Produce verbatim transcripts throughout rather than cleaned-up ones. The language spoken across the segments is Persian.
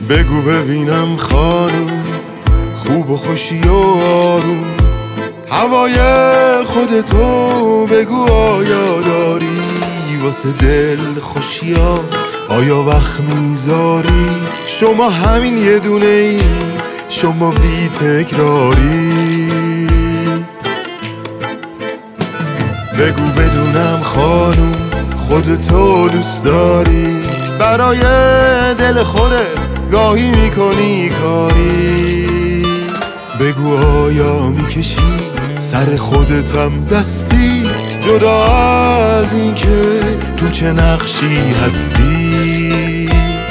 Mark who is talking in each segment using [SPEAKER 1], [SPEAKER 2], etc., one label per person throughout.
[SPEAKER 1] بگو ببینم خانم، خوب و خوشی و آروم، هوای خودتو بگو آیا داری؟ واسه دل خوشی ها آیا وقت میذاری؟ شما همین یه دونه ای، شما بی تکراری. بگو بدونم خانم، خودتو دوست داری؟ برای دل خودت گاهی میکنی کاری؟ بگو آیا میکشی سر خودتم دستی، جدا از این که تو چه نقشی هستی؟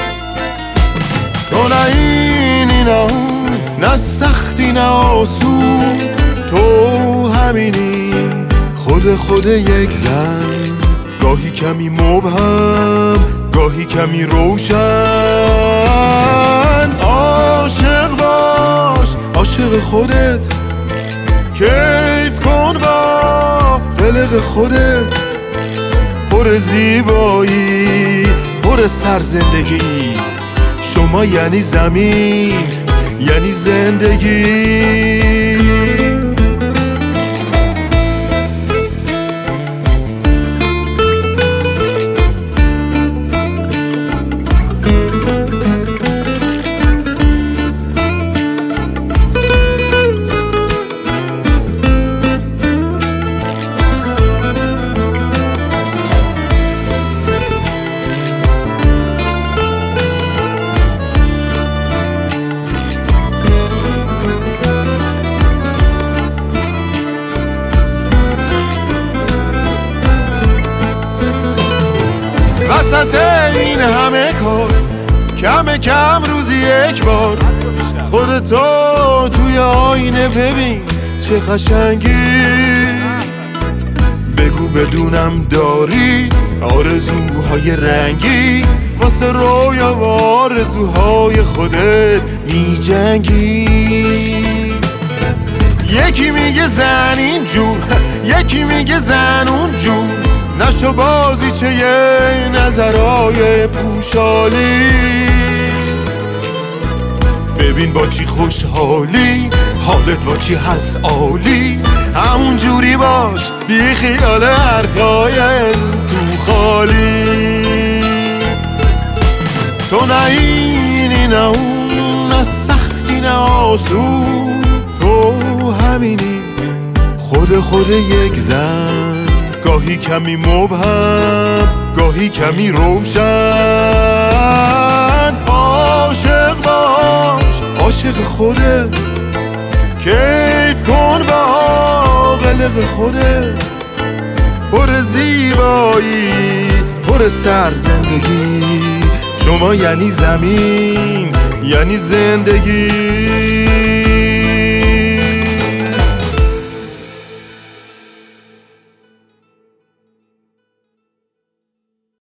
[SPEAKER 1] تو نه اینی نه اون، نه سختی نه آسون، تو همینی خود خود یک زن، گاهی کمی مبهم گاهی کمی روشن. عاشق باش عاشق خودت، کیف کن با قلق خودت، پر زیبایی پر سر زندگی، شما یعنی زمین یعنی زندگی. وسط این همه کار کم کم روزی یک بار خودتو توی آینه ببین چه قشنگی. بگو بدونم داری آرزوهای رنگی، واسه رویا و آرزوهای خودت می جنگی. یکی میگه زن اینجور یکی میگه زن اونجور، نشو بازی چه یه نظرهای پوشالی. ببین با چی خوشحالی، حالت با چی هست عالی، همون جوری باش بی خیال حرفای تو خالی. تو نه اینی نه اون، نه سختی نه آسون، تو همینی خود خود یک زن، گاهی کمی مبهم گاهی کمی روشن. عاشق باش عاشق خودت، کیف کن با قلق خودت، پر زیبایی پر سر زندگی، شما یعنی زمین یعنی زندگی.